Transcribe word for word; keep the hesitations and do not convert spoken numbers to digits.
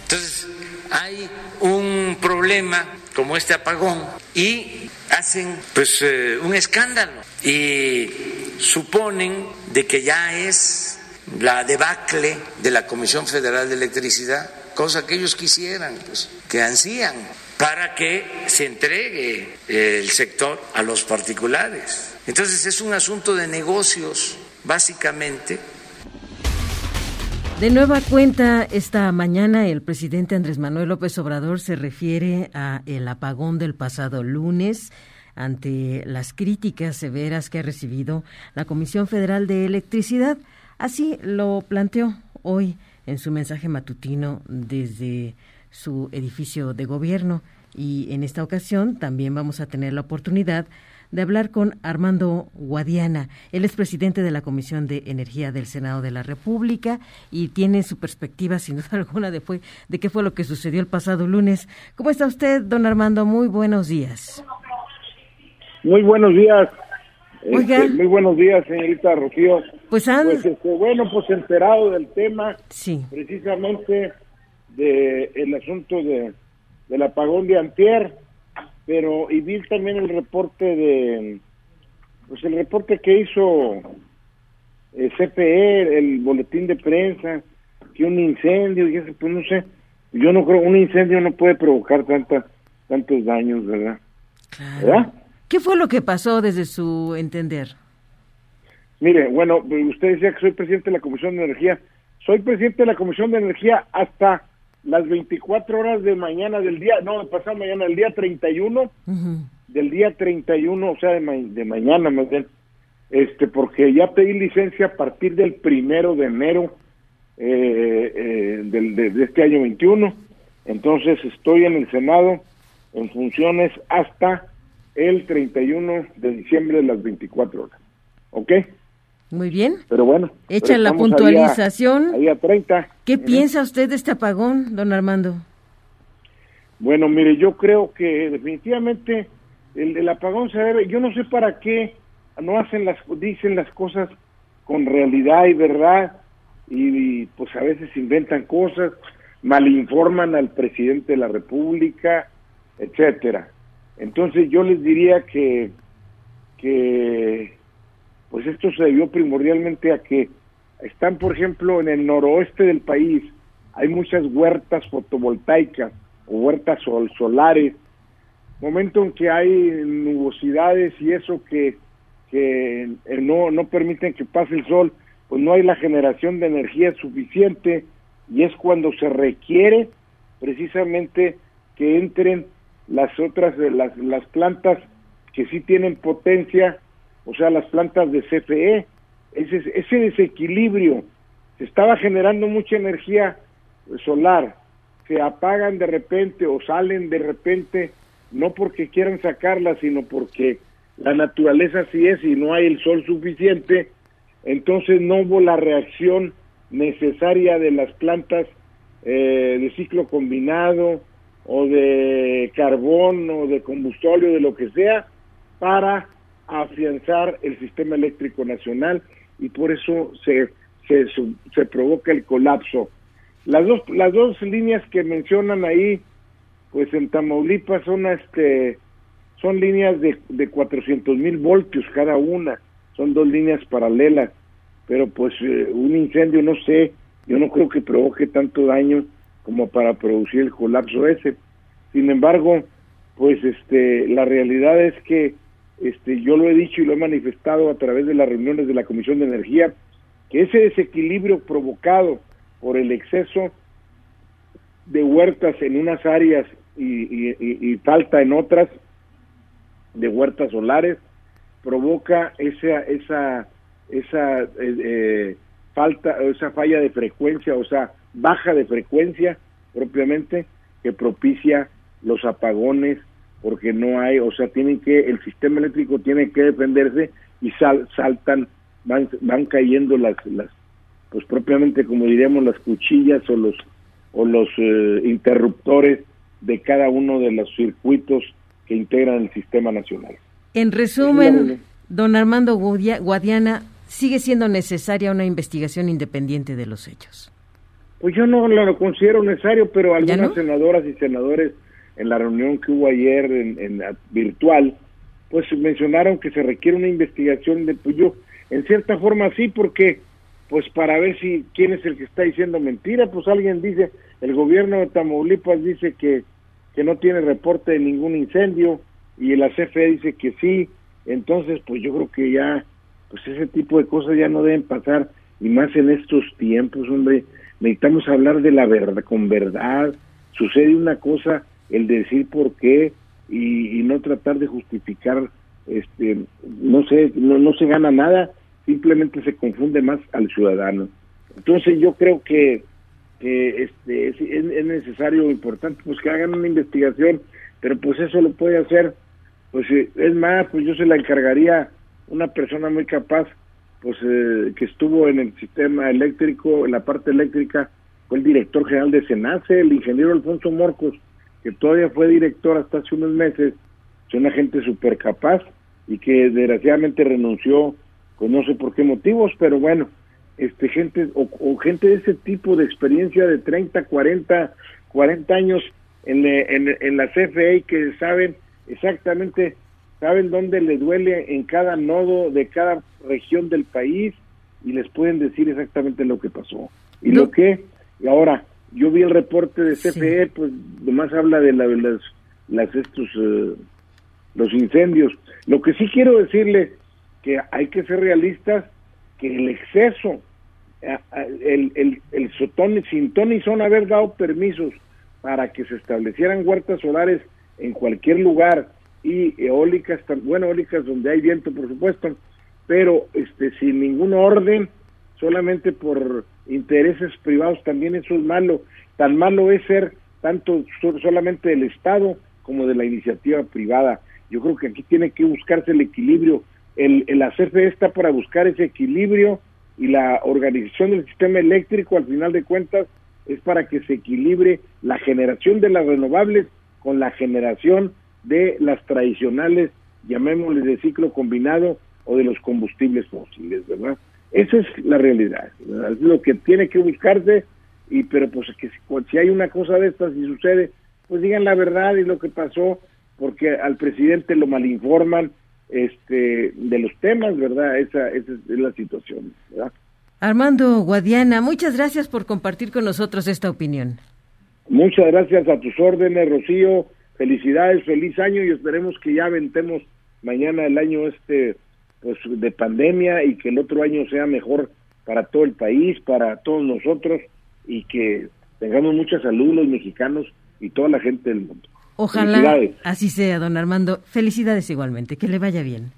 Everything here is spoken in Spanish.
Entonces, hay un problema como este apagón y hacen pues eh, un escándalo y suponen de que ya es la debacle de la Comisión Federal de Electricidad, cosa que ellos quisieran, pues, que ansían, para que se entregue el sector a los particulares. Entonces es un asunto de negocios, básicamente. De nueva cuenta, esta mañana el presidente Andrés Manuel López Obrador se refiere a el apagón del pasado lunes ante las críticas severas que ha recibido la Comisión Federal de Electricidad. Así lo planteó hoy en su mensaje matutino desde su edificio de gobierno, y en esta ocasión también vamos a tener la oportunidad de hablar con Armando Guadiana. Él es presidente de la Comisión de Energía del Senado de la República y tiene su perspectiva, sin duda alguna, de, fue, de qué fue lo que sucedió el pasado lunes. ¿Cómo está usted, don Armando? Muy buenos días. Muy buenos días. Este, muy buenos días, señorita Rocío. Pues, han... pues este, bueno, pues enterado del tema, sí. precisamente de el asunto de del apagón de antier, pero y vi también el reporte de, pues el reporte que hizo el C P E, el boletín de prensa, que un incendio, y eso, pues no sé, yo no creo, un incendio no puede provocar tanta, tantos daños, ¿verdad? Claro. ¿Verdad? ¿Qué fue lo que pasó desde su entender? Mire, bueno, usted decía que soy presidente de la Comisión de Energía. Soy presidente de la Comisión de Energía hasta las veinticuatro horas de mañana del día, no, de pasado mañana, del día treinta y uno, uh-huh. del día treinta y uno, o sea, de, ma- de mañana más bien, este, porque ya pedí licencia a partir del primero de enero eh, eh, del, de, de este año veintiuno, entonces estoy en el Senado en funciones hasta el treinta y uno de diciembre de las veinticuatro horas, ¿ok? Muy bien. Pero bueno. Echa la puntualización. Ahí a, ahí a treinta. ¿Qué uh-huh. piensa usted de este apagón, don Armando? Bueno, mire, yo creo que definitivamente el, el apagón se debe, yo no sé para qué no hacen las, dicen las cosas con realidad y verdad, y, y pues a veces inventan cosas, malinforman al presidente de la República, etcétera. Entonces yo les diría que, que pues esto se debió primordialmente a que están, por ejemplo, en el noroeste del país, hay muchas huertas fotovoltaicas o huertas sol, solares, momento en que hay nubosidades y eso que, que no, no permiten que pase el sol, pues no hay la generación de energía suficiente, y es cuando se requiere precisamente que entren las otras, las, las plantas que sí tienen potencia, o sea, las plantas de C F E. Ese, ese desequilibrio, se estaba generando mucha energía solar, se apagan de repente o salen de repente, no porque quieran sacarla, sino porque la naturaleza así es y no hay el sol suficiente, entonces no hubo la reacción necesaria de las plantas eh, de ciclo combinado o de carbón o de combustible, de lo que sea, para afianzar el sistema eléctrico nacional, y por eso se se, se provoca el colapso. Las dos las dos líneas que mencionan ahí, pues en Tamaulipas son este son líneas de de cuatrocientos mil voltios cada una, son dos líneas paralelas, pero pues eh, un incendio, no sé, yo no creo que provoque tanto daño como para producir el colapso ese. Sin embargo, pues este la realidad es que este yo lo he dicho y lo he manifestado a través de las reuniones de la Comisión de Energía, que ese desequilibrio provocado por el exceso de huertas en unas áreas y, y, y, y falta en otras de huertas solares provoca esa esa esa eh, eh, falta, esa falla de frecuencia, o sea, baja de frecuencia propiamente, que propicia los apagones, porque no hay, o sea, tienen que, el sistema eléctrico tiene que defenderse y sal, saltan, van van cayendo las las pues propiamente, como diríamos, las cuchillas o los o los eh, interruptores de cada uno de los circuitos que integran el sistema nacional. En resumen, don Armando Guadiana, ¿sigue siendo necesaria una investigación independiente de los hechos? Pues yo no lo considero necesario, pero algunas no? senadoras y senadores en la reunión que hubo ayer en, en la virtual, pues mencionaron que se requiere una investigación de, pues yo, en cierta forma sí, porque pues para ver si quién es el que está diciendo mentira, pues alguien dice, el gobierno de Tamaulipas dice que, que no tiene reporte de ningún incendio, y la C F E dice que sí, entonces pues yo creo que ya, pues ese tipo de cosas ya no deben pasar, y más en estos tiempos, hombre, necesitamos hablar de la verdad, con verdad. Sucede una cosa, el decir por qué, y, y no tratar de justificar, este, no sé, no, no se gana nada, simplemente se confunde más al ciudadano. Entonces yo creo que, que este es, es necesario, importante, pues que hagan una investigación, pero pues eso lo puede hacer, pues es más, pues yo se la encargaría una persona muy capaz, pues eh, que estuvo en el sistema eléctrico, en la parte eléctrica, fue el director general de SENACE, el ingeniero Alfonso Morcos, que todavía fue director hasta hace unos meses, es una gente súper capaz, y que desgraciadamente renunció, pues no sé por qué motivos, pero bueno, este gente, o, o gente de ese tipo de experiencia de treinta, cuarenta, cuarenta años en, le, en, en la C F E, que saben exactamente, saben dónde le duele en cada nodo de cada región del país, y les pueden decir exactamente lo que pasó. Y no. lo que, y ahora, yo vi el reporte de C F E, sí. Pues nomás habla de, la, de las, las estos, uh, los incendios. Lo que sí quiero decirle, que hay que ser realistas, que el exceso, el, el, el sotón, sin ton ni son haber dado permisos para que se establecieran huertas solares en cualquier lugar, y eólicas, bueno, eólicas donde hay viento, por supuesto, pero este sin ningún orden, solamente por intereses privados, también eso es malo. Tan malo es ser tanto solamente del Estado como de la iniciativa privada. Yo creo que aquí tiene que buscarse el equilibrio. El, el la C F E está para buscar ese equilibrio, y la organización del sistema eléctrico, al final de cuentas, es para que se equilibre la generación de las renovables con la generación de las tradicionales, llamémosles de ciclo combinado, o de los combustibles fósiles, ¿verdad? Esa es la realidad, ¿verdad? Es lo que tiene que buscarse, y pero pues que si, si hay una cosa de estas y sucede, pues digan la verdad y lo que pasó, porque al presidente lo malinforman este de los temas, ¿verdad? Esa, esa es la situación, ¿verdad? Armando Guadiana, muchas gracias por compartir con nosotros esta opinión. Muchas gracias, a tus órdenes, Rocío. Felicidades, feliz año, y esperemos que ya aventemos mañana el año este pues de pandemia, y que el otro año sea mejor para todo el país, para todos nosotros, y que tengamos mucha salud los mexicanos y toda la gente del mundo. Ojalá así sea, don Armando. Felicidades igualmente, que le vaya bien.